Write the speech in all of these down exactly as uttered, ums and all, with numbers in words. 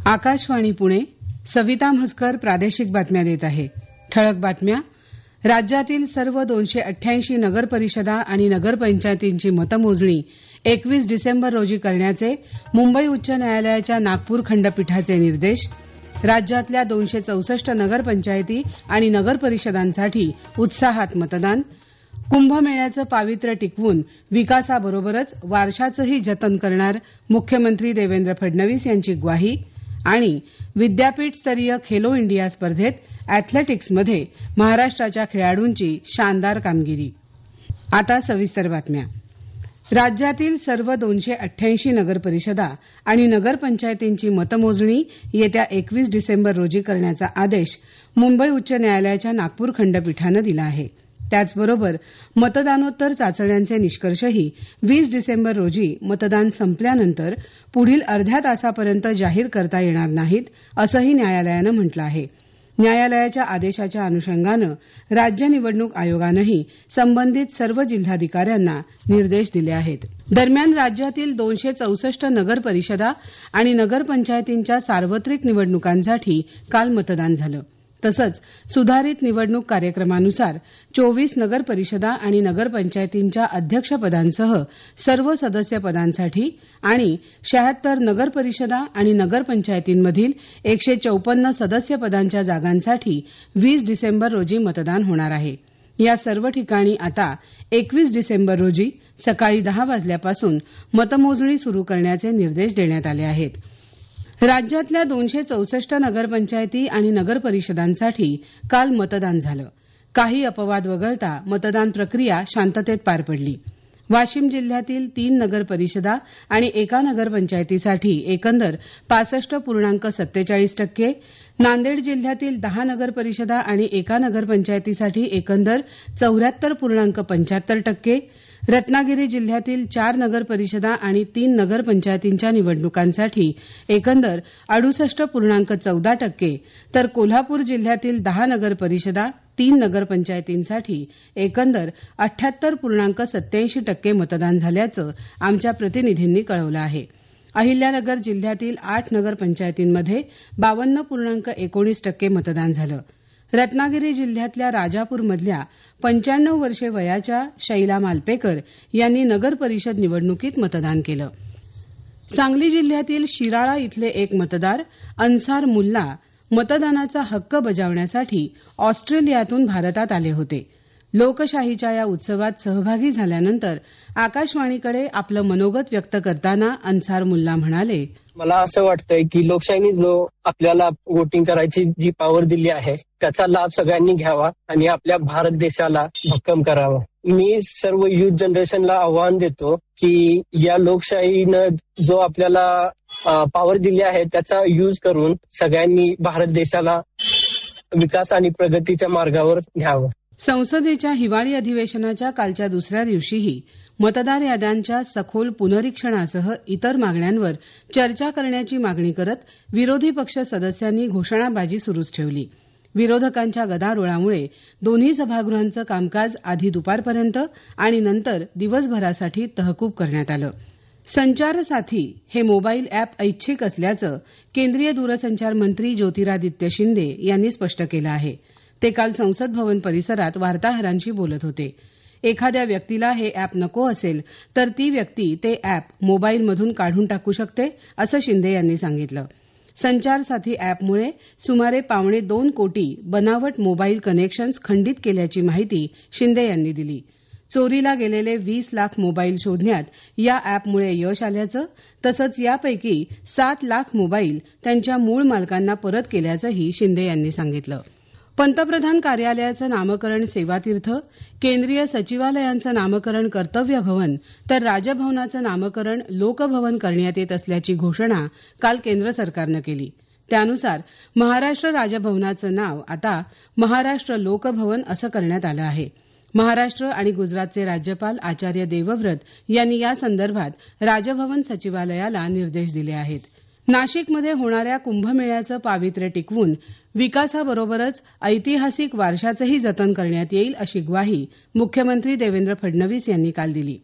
आकाशवाणी पुणे. सविता म्हसकर प्रादेशिक बातम्या देत आहे. ठळक बातम्या. राज्यातील सर्व दोनशे अठ्ठ्याऐंशी नगर परिषदा आणि नगरपंचायतींची मतमोजणी एकवीस डिसेंबर रोजी करण्याचे मुंबई उच्च न्यायालयाच्या नागपूर खंडपीठाचे निर्देश. राज्यातल्या दोनशे चौसष्ट नगरपंचायती आणि नगरपरिषदांसाठी उत्साहात मतदान. कुंभमेळ्याचं पावित्र्य टिकवून विकासाबरोबरच वारशाचंही जतन करणार मुख्यमंत्री देवेंद्र फडणवीस यांची ग्वाही. आणि विद्यापीठस्तरीय खेलो इंडिया स्पर्धेत अॅथलेटिक्समध्ये महाराष्ट्राच्या खेळाडूंची शानदार कामगिरी. आता सविस्तर बातम्या. राज्यातील सर्व दोनशे अठ्ठ्याऐंशी नगरपरिषदा आणि नगरपंचायतींची मतमोजणी येत्या एकवीस डिसेंबर रोजी करण्याचा आदेश मुंबई उच्च न्यायालयाच्या नागपूर खंडपीठानं दिला आहे. त्याचबरोबर मतदानोत्तर चाचण्यांचे निष्कर्षही वीस डिसेंबर रोजी मतदान संपल्यानंतर पुढील अर्ध्या तासापर्यंत जाहीर करता येणार नाहीत, असंही न्यायालयानं म्हटलं आहे. न्यायालयाच्या आदेशाच्या अनुषंगानं राज्य निवडणूक आयोगानंही संबंधित सर्व जिल्हाधिकाऱ्यांना निर्देश दिले आहेत. दरम्यान राज्यातील दोनशे चौसष्ट नगर परिषदा आणि नगरपंचायतींच्या सार्वत्रिक निवडणुकांसाठी काल मतदान झालं. तसंच सुधारित निवडणूक कार्यक्रमानुसार चोवीस नगर परिषदा आणि नगरपंचायतींच्या अध्यक्षपदांसह सर्व सदस्य पदांसाठी आणि शहात्तर नगर परिषदा आणि नगरपंचायतींमधील एकशे चौपन्न सदस्य पदांच्या जागांसाठी वीस डिसेंबर रोजी मतदान होणार आहे. या सर्व ठिकाणी आता एकवीस डिसेंबर रोजी सकाळी दहा वाजल्यापासून मतमोजणी सुरू करण्याचे निर्देश देण्यात आले आहेत. राज्यातल्या दोनशे चौसष्ट नगरपंचायती आणि नगरपरिषदांसाठी काल मतदान झालं. काही अपवाद वगळता मतदान प्रक्रिया शांततेत पार पडली. वाशिम जिल्ह्यातील तीन नगरपरिषदा आणि एका नगरपंचायतीसाठी एकंदर पासष्ट पूर्णांक सत्तेचाळीस टक्के, नांदेड जिल्ह्यातील दहा नगरपरिषदा आणि एका नगरपंचायतीसाठी एकंदर चौऱ्याहत्तर पूर्णांक पंच्याहत्तर टक्के, रत्नागिरी जिल्ह्यातील चार नगरपरिषदा आणि तीन नगरपंचायतींच्या निवडणुकांसाठी एकंदर अडुसष्ट पूर्णांक चौदा टक्के, तर कोल्हापूर जिल्ह्यातील दहा नगरपरिषदा तीन नगरपंचायतींसाठी एकंदर अठ्याहत्तर पूर्णांक सत्याऐंशी टक्के मतदान झाल्याचं आमच्या प्रतिनिधींनी कळवलं आहे. अहिल्यानगर जिल्ह्यातील आठ नगरपंचायतींमध्ये बावन्न पूर्णांक एकोणीस टक्के मतदान झालं. रत्नागिरी जिल्ह्यातल्या राजापूरमधल्या पंच्याण्णव वर्षे वयाच्या शैला मालपेकर यांनी नगरपरिषद निवडणुकीत मतदान केलं. सांगली जिल्ह्यातील शिराळा इथले एक मतदार अन्सार मुल्ला मतदानाचा हक्क बजावण्यासाठी ऑस्ट्रेलियातून भारतात आले होते. लोकशाहीच्या या उत्सवात सहभागी झाल्यानंतर आकाशवाणीकडे आपलं मनोगत व्यक्त करताना अन्सार मुल्ला म्हणाले, मला असं वाटतंय की लोकशाहीने जो आपल्याला वोटिंग करायची जी पॉवर दिली आहे त्याचा लाभ सगळ्यांनी घ्यावा आणि आपल्या भारत देशाला भक्कम करावा. मी सर्व युथ जनरेशनला आव्हान देतो की या लोकशाहीनं जो आपल्याला पॉवर दिली आहे त्याचा यूज करून सगळ्यांनी भारत देशाला विकास आणि प्रगतीच्या मार्गावर न्यावं. संसदेच्या हिवाळी अधिवेशनाच्या कालच्या दुसऱ्या दिवशीही मतदार याद्यांच्या सखोल पुनरीक्षणासह इतर मागण्यांवर चर्चा करण्याची मागणी करत विरोधी पक्ष सदस्यांनी घोषणाबाजी सुरूच ठेवली. विरोधकांच्या गदारोळामुळे दोन्ही सभागृहांचं कामकाज आधी दुपारपर्यंत आणि नंतर दिवसभरासाठी तहकूब करण्यात आलं. संचार साथी हे मोबाईल अॅप ऐच्छिक असल्याचं केंद्रीय दूरसंचार मंत्री ज्योतिरादित्य शिंदे यांनी स्पष्ट केलं आहे. ते काल संसद भवन परिसरात वार्ताहरांशी बोलत होते. एखाद्या व्यक्तीला हे अॅप नको असेल तर ती व्यक्ती ते अॅप मोबाईलमधून काढून टाकू शकते, असं शिंदे यांनी सांगितलं. संचार साथी अॅपमुळे सुमारे पावणे दोन कोटी बनावट मोबाईल कनेक्शन्स खंडित केल्याची माहिती शिंदे यांनी दिली. चोरीला गेलेले वीस लाख मोबाईल शोधण्यात या अॅपमुळे यश आल्याचं तसंच यापैकी सात लाख मोबाईल त्यांच्या मूळ मालकांना परत केल्याचंही शिंदे यांनी सांगितलं. पंतप्रधान कार्यालयाचं नामकरण सेवातीर्थ, केंद्रीय सचिवालयांचं नामकरण कर्तव्य भवन तर राजभवनाचं नामकरण लोकभवन करण्यात येत असल्याची घोषणा काल केंद्र सरकारनं केली. त्यानुसार महाराष्ट्र राजभवनाचं नाव आता महाराष्ट्र लोकभवन असं करण्यात आलं आहे. महाराष्ट्र आणि गुजरातचे राज्यपाल आचार्य देवव्रत यांनी यासंदर्भात राजभवन सचिवालयाला निर्देश दिले आहेत. नाशिकमध्ये होणाऱ्या कुंभमेळ्याचं पावित्र्य टिकवून विकासाबरोबरच ऐतिहासिक वारशाचंही जतन करण्यात येईल अशी ग्वाही मुख्यमंत्री देवेंद्र फडणवीस यांनी काल दिली.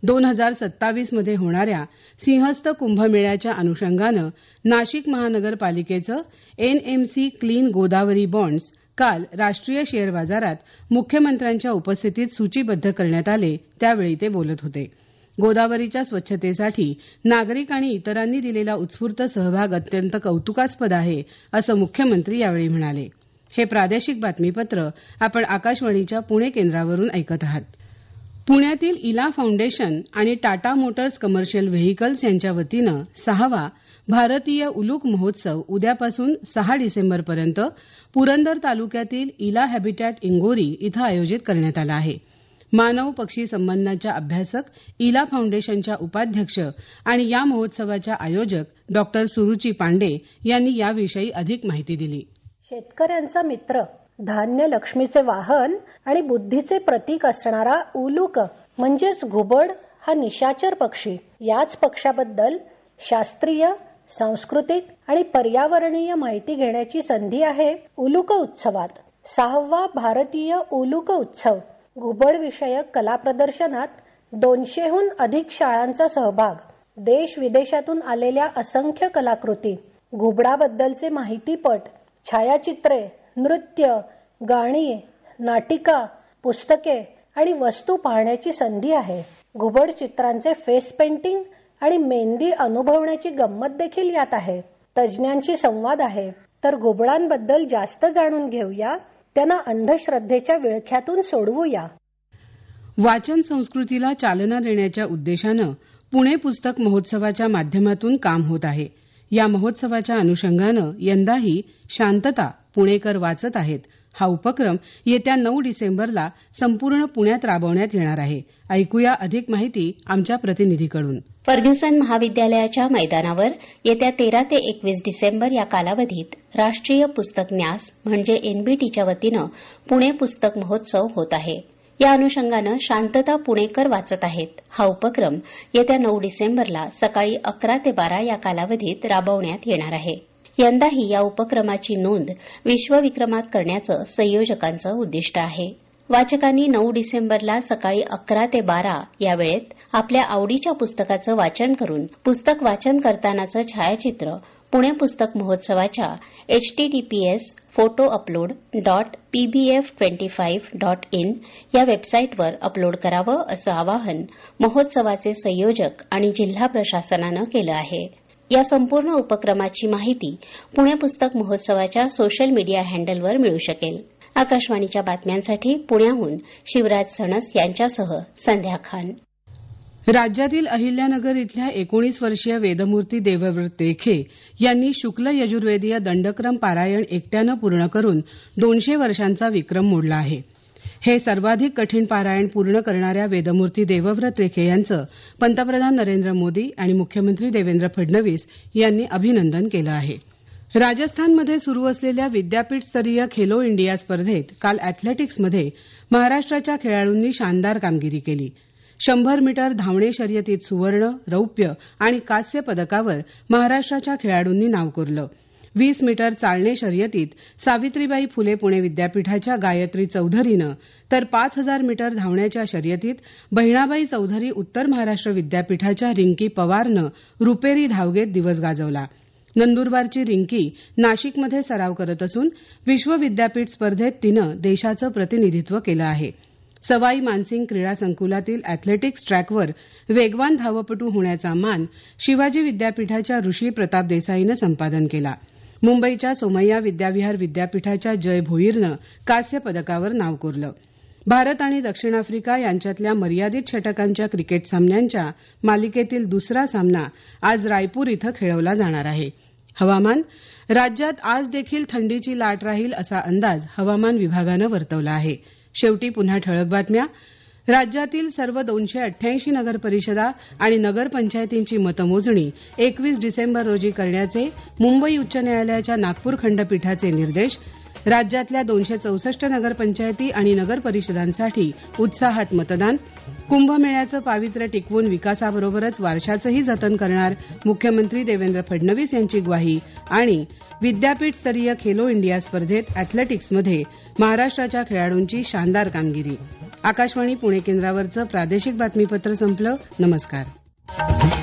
दोन हजार सत्तावीस मध्ये होणाऱ्या सिंहस्थ कुंभमेळ्याच्या अनुषंगानं नाशिक महानगरपालिकेचं एनएमसी क्लीन गोदावरी बॉण्ड्स काल राष्ट्रीय शेअर बाजारात मुख्यमंत्र्यांच्या उपस्थितीत सूचीबद्ध करण्यात आले त्यावेळी ते बोलत होते. गोदावरीच्या स्वच्छतेसाठी नागरिक आणि इतरांनी दिलेला उत्स्फूर्त सहभाग अत्यंत कौतुकास्पद आहे असं मुख्यमंत्री यावेळी म्हणाले. हे प्रादेशिक बातमीपत्र आपण आकाशवाणीच्या पुणे केंद्रावरून ऐकत आहात. पुण्यातील इला फाउंडेशन आणि टाटा मोटर्स कमर्शियल व्हेईकल्स यांच्या वतीनं सहावा भारतीय उलूक महोत्सव उद्यापासून सहा डिसेंबरपर्यंत पुरंदर तालुक्यातील इला हॅबिटॅट इंगोरी इथं आयोजित करण्यात आला आहे. मानव पक्षी संबंधांच्या अभ्यासक इला फाउंडेशनच्या उपाध्यक्ष आणि या महोत्सवाच्या आयोजक डॉक्टर सुरुची पांडे यांनी याविषयी अधिक माहिती दिली. शेतकऱ्यांचा मित्र, धान्य लक्ष्मीचे वाहन आणि बुद्धीचे प्रतीक असणारा उलूक म्हणजेच घुबड हा निशाचर पक्षी. याच पक्षाबद्दल शास्त्रीय, सांस्कृतिक आणि पर्यावरणीय माहिती घेण्याची संधी आहे उलूक उत्सवात. सहावा भारतीय उलूक उत्सव घुबड विषयक कला प्रदर्शनात दोनशेहून अधिक शाळांचा सहभाग, देश विदेशातून आलेल्या असंख्य कलाकृती, घुबडाबद्दलचे माहितीपट, छायाचित्रे, नृत्य, गाणी, नाटिका, पुस्तके आणि वस्तू पाहण्याची संधी आहे. घुबड चित्रांचे फेस पेंटिंग आणि मेहंदी अनुभवण्याची गंमत देखील यात आहे. तज्ज्ञांशी संवाद आहे. तर घुबडांबद्दल जास्त जाणून घेऊया, त्यांना अंधश्रद्धेच्या विळख्यातून सोडवूया. वाचन संस्कृतीला चालना देण्याच्या उद्देशानं पुणे पुस्तक महोत्सवाच्या माध्यमातून काम होत आहे. या महोत्सवाच्या अनुषंगानं यंदाही शांतता पुणेकर वाचत आहेत हा उपक्रम येत्या नऊ डिसेंबरला संपूर्ण पुण्यात राबवण्यात येणार आहे. ऐकूया अधिक माहिती आमच्या प्रतिनिधीकडून. फर्ग्युसन महाविद्यालयाच्या मैदानावर येत्या तेरा ते एकवीस डिसेंबर या कालावधीत राष्ट्रीय पुस्तक न्यास म्हणजे एनबीटीच्या वतीनं पुणे पुस्तक महोत्सव होत आहे. या अनुषंगानं शांतता पुणेकर वाचत आहेत हा उपक्रम येत्या नऊ डिसेंबरला सकाळी अकरा ते बारा या कालावधीत राबवण्यात येणार आहे. यंदाही या उपक्रमाची नोंद विश्वविक्रमात करण्याचं संयोजकांचं उद्दिष्ट आहे. वाचकांनी नऊ डिसेंबरला सकाळी अकरा ते बारा या वेळेत आपल्या आवडीच्या पुस्तकाचं वाचन करून पुस्तक वाचन करतानाचं छायाचित्र पुणे पुस्तक महोत्सवाच्या HTTPS photo upload dot PBF twenty five dot in या वेबसाईटवर अपलोड करावं असं आवाहन महोत्सवाचे संयोजक आणि जिल्हा प्रशासनानं केलं आहे. या संपूर्ण उपक्रमाची माहिती पुणे पुस्तक महोत्सवाच्या सोशल मीडिया हँडलवर मिळू शकेल. आकाशवाणीच्या बातम्यांसाठी पुण्याहून शिवराज सणस यांच्यासह संध्या खान. राज्यातील अहिल्यानगर इथल्या एकोणीस वर्षीय वेदमूर्ती देवव्रत रेखे यांनी शुक्ल यजुर्वेदीय दंडक्रम पारायण एकट्यानं पूर्ण करून दोनशे वर्षांचा विक्रम मोडला आहे. हे सर्वाधिक कठीण पारायण पूर्ण करणाऱ्या वेदमूर्ती देवव्रत रेखे यांचं पंतप्रधान नरेंद्र मोदी आणि मुख्यमंत्री देवेंद्र फडणवीस यांनी अभिनंदन केलं आहे. राजस्थानमध्ये सुरू असलेल्या विद्यापीठस्तरीय खेलो इंडिया स्पर्धेत काल अॅथलेटिक्समध्ये महाराष्ट्राच्या खेळाडूंनी शानदार कामगिरी केली. शंभर मीटर धावणे शर्यतीत सुवर्ण, रौप्य आणि कांस्य पदकावर महाराष्ट्राच्या खेळाडूंनी नाव कोरलं. वीस मीटर चालणे शर्यतीत सावित्रीबाई फुले पुणे विद्यापीठाच्या गायत्री चौधरीनं तर पाच हजार मीटर धावण्याच्या शर्यतीत बहिणाबाई चौधरी उत्तर महाराष्ट्र विद्यापीठाच्या रिंकी पवारनं रुपेरी धावगेत दिवस गाजवला. नंदुरबारची रिंकी नाशिकमध्ये सराव करत असून विश्व विद्यापीठ स्पर्धेत तिनं देशाचं प्रतिनिधित्व केलं आहे. सवाई मानसिंग क्रीडा संकुलातील अॅथलेटिक्स ट्रॅकवर वेगवान धावपटू होण्याचा मान शिवाजी विद्यापीठाच्या ऋषी प्रताप देसाईनं संपादन केला. मुंबईच्या सोमय्या विद्याविहार विद्यापीठाच्या जय भोईरनं कांस्य पदकावर नाव कोरलं. भारत आणि दक्षिण आफ्रिका यांच्यातल्या मर्यादित षटकांच्या क्रिकेट सामन्यांच्या मालिकेतील दुसरा सामना आज रायपूर इथं खेळवला जाणार आहे. हवामान. राज्यात आज देखील थंडीची लाट राहील असा अंदाज हवामान विभागानं वर्तवला आहे. शेवटी पुन्हा ठळक बातम्या. राज्यातील सर्व दोनशे अठ्ठ्याऐंशी नगरपरिषदा आणि नगरपंचायतींची मतमोजणी एकवीस डिसेंबर रोजी करण्याचे मुंबई उच्च न्यायालयाच्या नागपूर खंडपीठाचे निर्देश. राज्यातल्या दोनशे चौसष्ट नगरपंचायती आणि नगरपरिषदांसाठी उत्साहात मतदान. कुंभमेळ्याचं पावित्र्य टिकवून विकासाबरोबरच वारशाचंही जतन करणार मुख्यमंत्री देवेंद्र फडणवीस यांची ग्वाही. आणि विद्यापीठस्तरीय खेलो इंडिया स्पर्धेत अॅथलेटिक्समध्ये महाराष्ट्राच्या खेळाडूंची शानदार कामगिरी. आकाशवाणी पुणे केंद्रावरचं प्रादेशिक बातमीपत्र संपलं. नमस्कार.